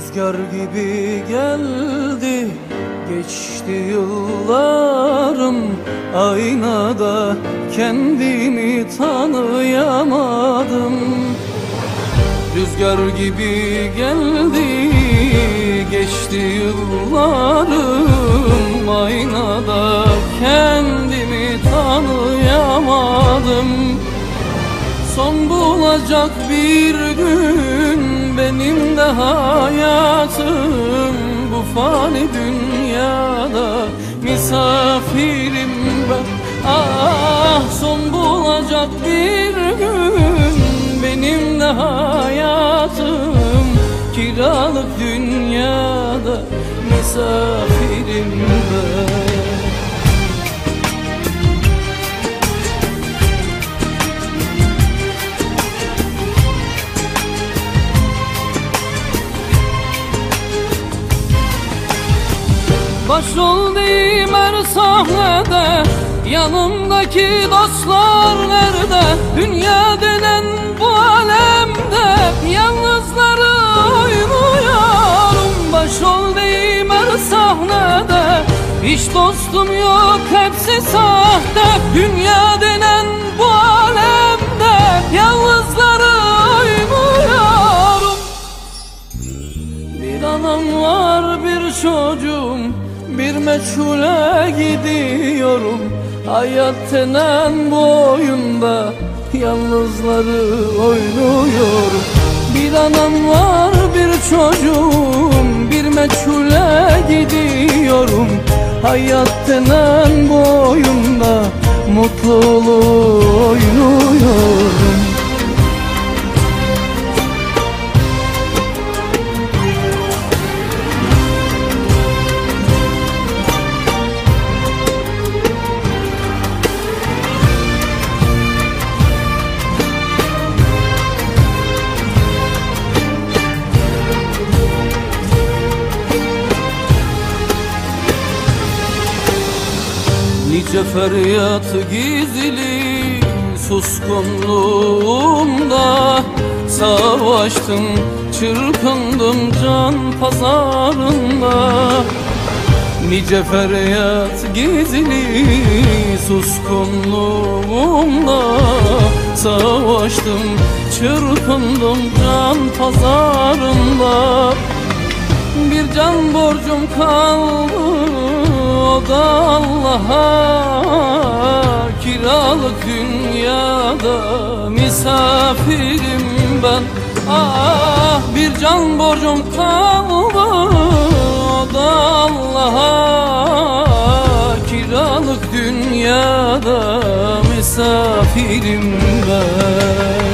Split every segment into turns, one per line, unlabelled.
Rüzgar gibi geldi, geçti yıllarım. Aynada kendimi tanıyamadım. Rüzgar gibi geldi, geçti yıllarım. Aynada kendimi tanıyamadım. Son bulacak bir gün benim de hayatım. Bu fani dünyada misafirim ben. Ah, son bulacak bir gün benim de hayatım. Kiralık dünyada misafirim ben. Başrol deyim her sahnede, yanımdaki dostlar nerede? Dünya denen bu alemde yalnızları oynuyorum. Başrol deyim her sahnede, hiç dostum yok, hepsi sahte. Dünya denen bu alemde yalnızları oynuyorum. Bir anam var, bir çocuğum, bir meçhule gidiyorum. Hayat denen bu oyunda yalnızları oynuyorum. Bir anam var, bir çocuğum, bir meçhule gidiyorum. Hayat denen bu oyunda mutluluğu oynuyorum. Nice feryat gizli suskunluğumda, savaştım, çırpındım can pazarında. Nice feryat gizli suskunluğumda, savaştım, çırpındım can pazarında. Bir can borcum kaldı, o da Allah'a. Kiralık dünyada misafirim ben. Ah, bir can borcum kaldı, o da Allah'a. Kiralık dünyada misafirim ben.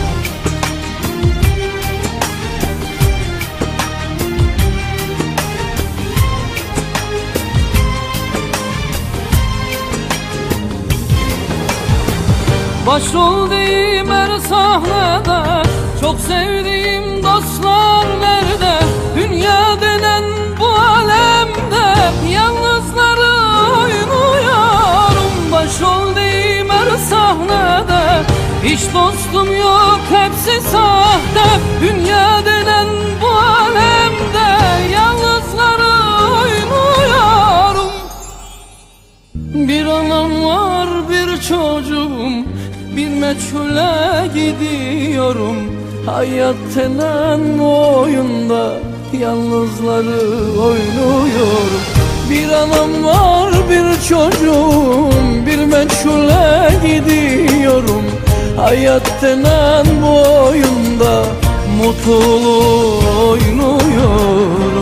Başrol deyim her sahnede, çok sevdiğim dostlar nerede? Dünya denen bu alemde yalnızları oynuyorum. Başrol deyim her sahnede, hiç dostum yok, hepsi sahte. Dünya denen bu alemde yalnızları oynuyorum. Bir anam var, bir çocuğum, bir meçhule gidiyorum. Hayat denen oyunda yalnızları oynuyorum. Bir anam var, bir çocuğum, bir meçhule gidiyorum. Hayat denen bu oyunda mutluluğu oynuyorum.